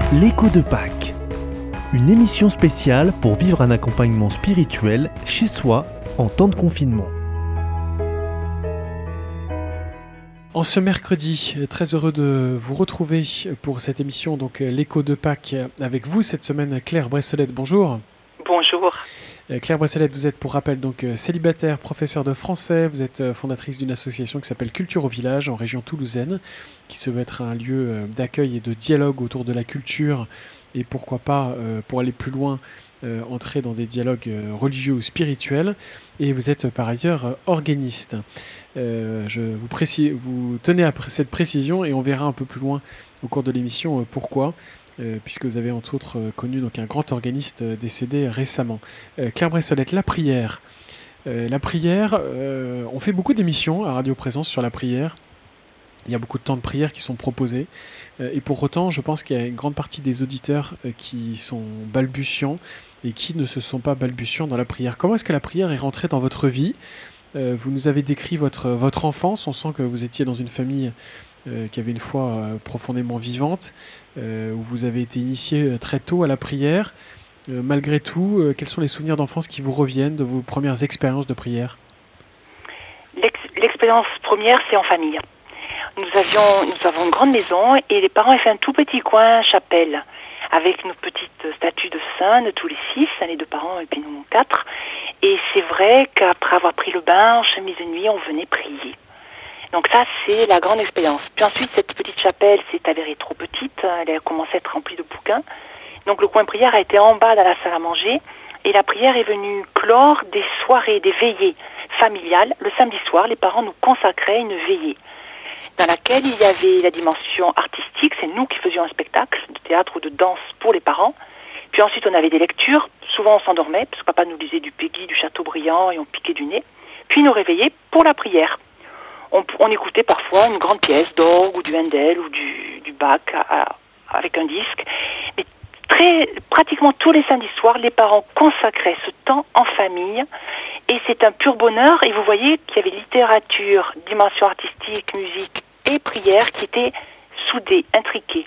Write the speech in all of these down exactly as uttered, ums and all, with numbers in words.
L'écho de Pâques, une émission spéciale pour vivre un accompagnement spirituel chez soi en temps de confinement. En ce mercredi, très heureux de vous retrouver pour cette émission, donc l'écho de Pâques, avec vous cette semaine, Claire Bressolette. Bonjour. Bonjour. Claire Bressolette, vous êtes pour rappel donc célibataire, professeur de français, vous êtes fondatrice d'une association qui s'appelle Culture au Village en région toulousaine, qui se veut être un lieu d'accueil et de dialogue autour de la culture et pourquoi pas, pour aller plus loin, euh, entrer dans des dialogues religieux ou spirituels. Et vous êtes par ailleurs organiste. Euh, je vous, précise, vous tenez à cette précision et on verra un peu plus loin au cours de l'émission euh, pourquoi. Euh, puisque vous avez entre autres euh, connu donc, un grand organiste euh, décédé récemment. Euh, Claire Bressolette, la prière. Euh, la prière, euh, on fait beaucoup d'émissions à Radio Présence sur la prière. Il y a beaucoup de temps de prière qui sont proposés. Euh, et pour autant, je pense qu'il y a une grande partie des auditeurs euh, qui sont balbutiants et qui ne se sont pas balbutiants dans la prière. Comment est-ce que la prière est rentrée dans votre vie ? euh, Vous nous avez décrit votre, votre enfance. On sent que vous étiez dans une famille Euh, qui avait une foi euh, profondément vivante, euh, où vous avez été initié euh, très tôt à la prière. Euh, malgré tout, euh, quels sont les souvenirs d'enfance qui vous reviennent de vos premières expériences de prière ? L'ex- l'expérience première, c'est en famille. Nous avions, nous avons une grande maison et les parents avaient fait un tout petit coin chapelle avec nos petites statues de saints de tous les six, les deux parents et puis nous quatre. Et c'est vrai qu'après avoir pris le bain en chemise de nuit, on venait prier. Donc ça, c'est la grande expérience. Puis ensuite, cette petite chapelle s'est avérée trop petite. Elle a commencé à être remplie de bouquins. Donc le coin prière a été en bas dans la salle à manger. Et la prière est venue clore des soirées, des veillées familiales. Le samedi soir, les parents nous consacraient une veillée dans laquelle il y avait la dimension artistique. C'est nous qui faisions un spectacle de théâtre ou de danse pour les parents. Puis ensuite, on avait des lectures. Souvent, on s'endormait parce que papa nous lisait du Peggy, du Chateaubriand et on piquait du nez. Puis nous réveillait pour la prière. On, on écoutait parfois une grande pièce d'orgue ou du Handel ou du, du Bach à, à, avec un disque. Mais très, pratiquement tous les samedis soirs, les parents consacraient ce temps en famille et c'est un pur bonheur. Et vous voyez qu'il y avait littérature, dimension artistique, musique et prière qui étaient soudées, intriquées.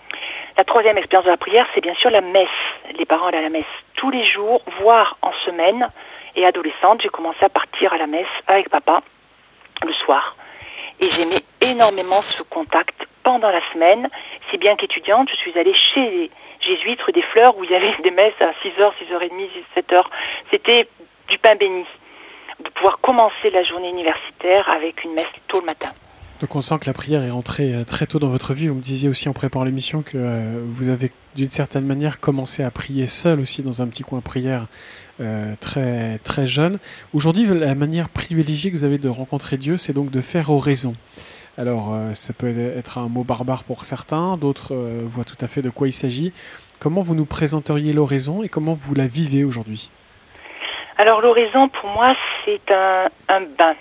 La troisième expérience de la prière, c'est bien sûr la messe. Les parents allaient à la messe tous les jours, voire en semaine. Et adolescente, j'ai commencé à partir à la messe avec papa le soir. Et j'aimais énormément ce contact pendant la semaine, si bien qu'étudiante, je suis allée chez les jésuites rue des Fleurs où il y avait des messes à six heures, six heures trente, sept heures. C'était du pain béni, de pouvoir commencer la journée universitaire avec une messe tôt le matin. Donc on sent que la prière est rentrée très tôt dans votre vie. Vous me disiez aussi en préparant l'émission que euh, vous avez d'une certaine manière commencé à prier seul aussi dans un petit coin prière euh, très, très jeune. Aujourd'hui, la manière privilégiée que vous avez de rencontrer Dieu, c'est donc de faire oraison. Alors euh, ça peut être un mot barbare pour certains, d'autres euh, voient tout à fait de quoi il s'agit. Comment vous nous présenteriez l'oraison et comment vous la vivez aujourd'hui ? Alors l'oraison pour moi c'est un, un bain.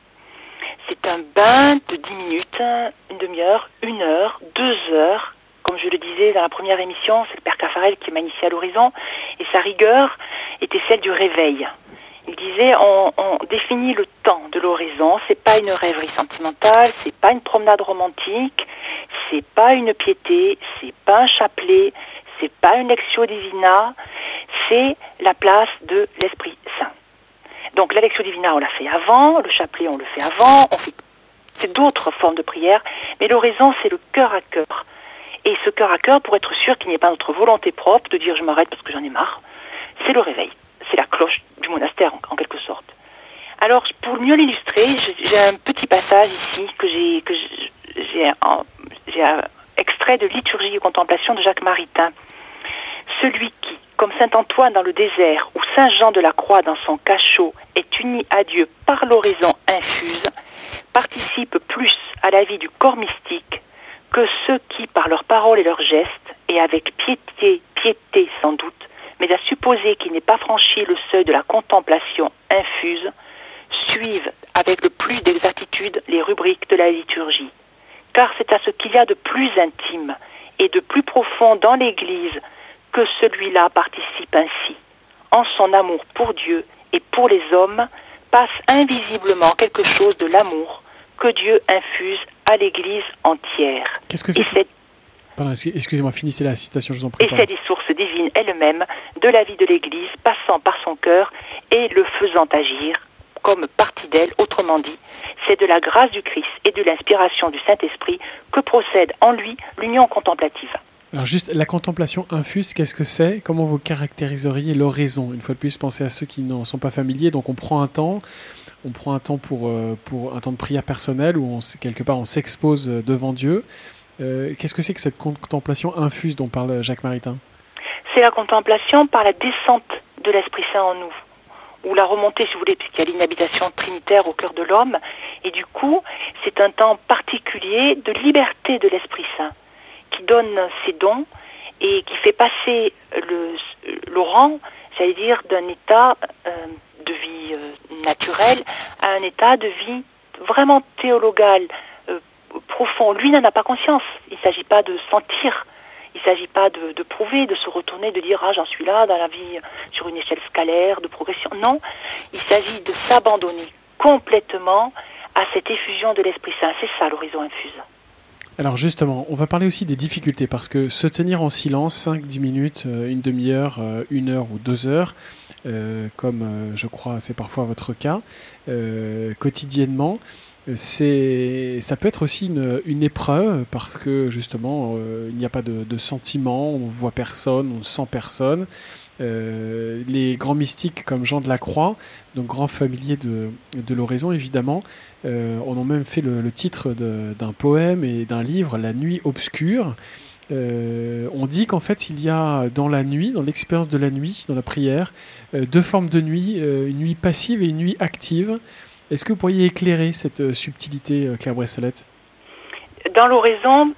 C'est un bain de dix minutes, une demi-heure, une heure, deux heures. Comme je le disais dans la première émission, c'est le père Caffarel qui m'a initié à l'horizon. Et sa rigueur était celle du réveil. Il disait, on, on définit le temps de l'horizon. C'est pas une rêverie sentimentale, c'est pas une promenade romantique, c'est pas une piété, c'est pas un chapelet, c'est pas une lectio divina, c'est la place de l'Esprit Saint. Donc la lectio divina, on l'a fait avant, le chapelet, on le fait avant, on fait... c'est d'autres formes de prière, mais l'oraison, c'est le cœur à cœur. Et ce cœur à cœur, pour être sûr qu'il n'y ait pas notre volonté propre de dire je m'arrête parce que j'en ai marre, c'est le réveil, c'est la cloche du monastère en, en quelque sorte. Alors pour mieux l'illustrer, j'ai, j'ai un petit passage ici que j'ai, que j'ai, j'ai, un, j'ai un extrait de Liturgie et Contemplation de Jacques Maritain. Celui qui, comme saint Antoine dans le désert ou saint Jean de la Croix dans son cachot, est uni à Dieu par l'oraison infuse, participe plus à la vie du corps mystique que ceux qui, par leurs paroles et leurs gestes, et avec piété, piété sans doute, mais à supposer qu'il n'ait pas franchi le seuil de la contemplation infuse, suivent avec le plus d'exactitude les rubriques de la liturgie. Car c'est à ce qu'il y a de plus intime et de plus profond dans l'Église que celui-là participe ainsi. En son amour pour Dieu et pour les hommes, passe invisiblement quelque chose de l'amour que Dieu infuse à l'Église entière. Qu'est-ce que c'est et, que... cette... Pardon, excusez-moi, finissez la citation, je vous en prie. Et c'est des sources divines elles-mêmes de la vie de l'Église, passant par son cœur et le faisant agir comme partie d'elle. Autrement dit, c'est de la grâce du Christ et de l'inspiration du Saint-Esprit que procède en lui l'union contemplative. Alors juste, la contemplation infuse, qu'est-ce que c'est? Comment vous caractériseriez l'oraison? Une fois de plus, pensez à ceux qui n'en sont pas familiers. Donc on prend un temps, on prend un temps pour, euh, pour un temps de prière personnelle où on, quelque part on s'expose devant Dieu. Euh, qu'est-ce que c'est que cette contemplation infuse dont parle Jacques Maritain? C'est la contemplation par la descente de l'Esprit Saint en nous, ou la remontée, si vous voulez, puisqu'il y a l'inhabitation trinitaire au cœur de l'homme. Et du coup, c'est un temps particulier de liberté de l'Esprit Saint, qui donne ses dons et qui fait passer le, le rang, j'allais dire, d'un état euh, de vie euh, naturelle à un état de vie vraiment théologal, euh, profond. Lui n'en a pas conscience. Il ne s'agit pas de sentir, il ne s'agit pas de, de prouver, de se retourner, de dire « Ah, j'en suis là dans la vie sur une échelle scalaire, de progression ». Non, il s'agit de s'abandonner complètement à cette effusion de l'Esprit Saint. C'est ça l'horizon infuse. Alors justement, on va parler aussi des difficultés parce que se tenir en silence cinq dix minutes, une demi-heure, une heure ou deux heures, euh, comme euh, je crois c'est parfois votre cas, euh, quotidiennement, c'est, ça peut être aussi une, une épreuve parce que justement euh, il n'y a pas de, de sentiment, on ne voit personne, on ne sent personne. Euh, les grands mystiques comme Jean de la Croix, donc grand familier de, de l'oraison évidemment, euh, on a même fait le, le titre de, d'un poème et d'un livre, La nuit obscure. Euh, on dit qu'en fait il y a dans la nuit, dans l'expérience de la nuit, dans la prière, euh, deux formes de nuit, euh, une nuit passive et une nuit active. Est-ce que vous pourriez éclairer cette euh, subtilité, euh, Claire Bressolette? Dans l'oraison,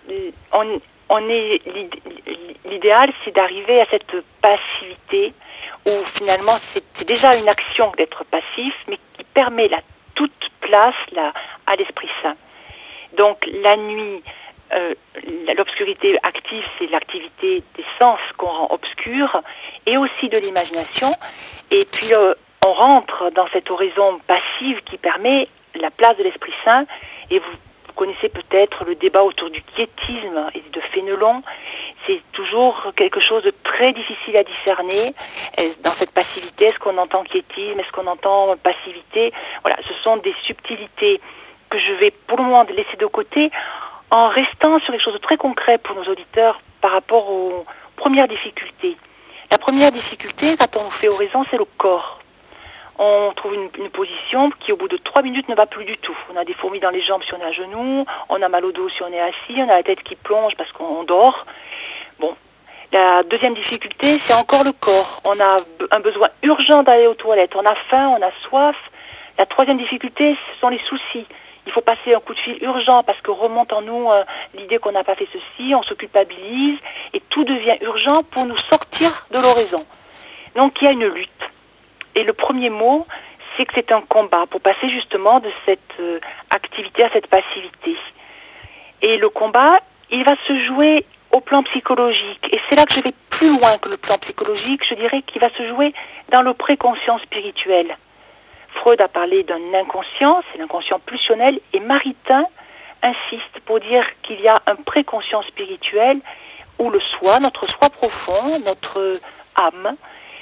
on, on est l'idéal, c'est d'arriver à cette passivité où finalement c'est, c'est déjà une action d'être passif, mais qui permet la toute place là, à l'Esprit Saint. Donc la nuit, euh, l'obscurité active, c'est l'activité des sens qu'on rend obscure, et aussi de l'imagination. Et puis euh, on rentre dans cette horizon passive qui permet la place de l'Esprit Saint. Et vous, vous connaissez peut-être le débat autour du quiétisme et de Fénelon. C'est toujours quelque chose de très difficile à discerner dans cette passivité. Est-ce qu'on entend quiétisme? Est-ce qu'on entend passivité? Voilà, ce sont des subtilités que je vais pour le moment laisser de côté en restant sur quelque chose de très concret pour nos auditeurs par rapport aux premières difficultés. La première difficulté, quand on fait oraison, c'est le corps. On trouve une, une position qui, au bout de trois minutes, ne va plus du tout. On a des fourmis dans les jambes si on est à genoux, on a mal au dos si on est assis, on a la tête qui plonge parce qu'on dort. Bon. La deuxième difficulté, c'est encore le corps. On a un besoin urgent d'aller aux toilettes. On a faim, on a soif. La troisième difficulté, ce sont les soucis. Il faut passer un coup de fil urgent parce que remonte en nous euh, l'idée qu'on n'a pas fait ceci, on se culpabilise et tout devient urgent pour nous sortir de l'oraison. Donc il y a une lutte. Et le premier mot, c'est que c'est un combat pour passer justement de cette euh, activité à cette passivité. Et le combat, il va se jouer au plan psychologique. Et c'est là que je vais plus loin que le plan psychologique. Je dirais qu'il va se jouer dans le préconscient spirituel. Freud a parlé d'un inconscient, c'est l'inconscient pulsionnel, et Maritain insiste pour dire qu'il y a un préconscient spirituel où le soi, notre soi profond, notre âme,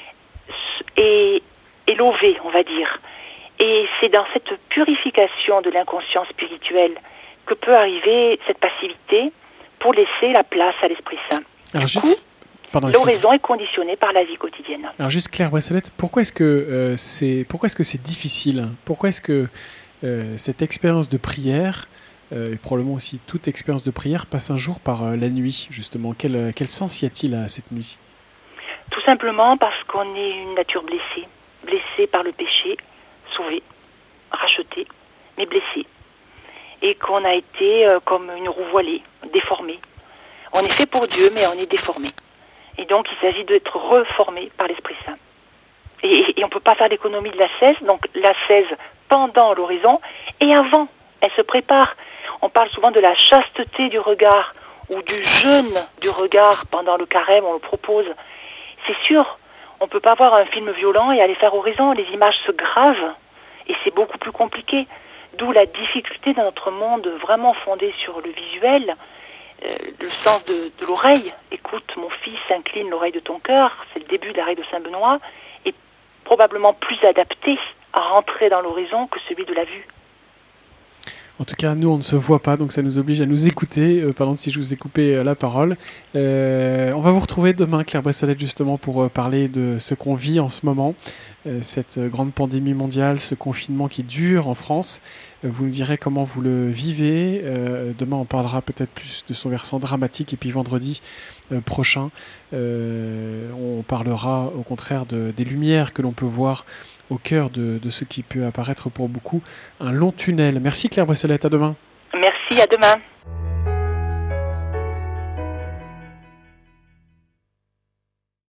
est, est lové, on va dire. Et c'est dans cette purification de l'inconscient spirituel que peut arriver cette passivité pour laisser la place à l'Esprit Saint. Alors, du juste... coup, Pardon, l'oraison est conditionnée par la vie quotidienne. Alors juste Claire Bressolette, pourquoi est-ce que euh, c'est pourquoi est-ce que c'est difficile? Pourquoi est-ce que euh, cette expérience de prière euh, et probablement aussi toute expérience de prière passe un jour par euh, la nuit justement? Quel, euh, quel sens y a-t-il à cette nuit? Tout simplement parce qu'on est une nature blessée, blessée par le péché, sauvée, rachetée, mais blessée, et qu'on a été euh, comme une roue voilée, déformée. On est fait pour Dieu, mais on est déformé. Et donc, il s'agit d'être reformé par l'Esprit Saint. Et, et on ne peut pas faire l'économie de l'ascèse, donc l'ascèse pendant l'horizon et avant, elle se prépare. On parle souvent de la chasteté du regard ou du jeûne du regard pendant le carême, on le propose. C'est sûr, on ne peut pas voir un film violent et aller faire horizon, les images se gravent et c'est beaucoup plus compliqué. D'où la difficulté dans notre monde vraiment fondé sur le visuel euh, le sens de, de l'oreille. Écoute, mon fils, incline l'oreille de ton cœur. C'est le début de la règle de Saint-Benoît, est probablement plus adapté à rentrer dans l'horizon que celui de la vue. En tout cas, nous, on ne se voit pas, donc ça nous oblige à nous écouter. Euh, pardon si je vous ai coupé euh, la parole. Euh, on va vous retrouver demain, Claire Bressonnette, justement, pour euh, parler de ce qu'on vit en ce moment, euh, cette euh, grande pandémie mondiale, ce confinement qui dure en France. Euh, vous nous direz comment vous le vivez. Euh, demain, on parlera peut-être plus de son versant dramatique. Et puis vendredi euh, prochain, euh, on parlera au contraire de, des lumières que l'on peut voir au cœur de, de ce qui peut apparaître pour beaucoup un long tunnel. Merci Claire Bressonnette, à demain. Merci, à demain.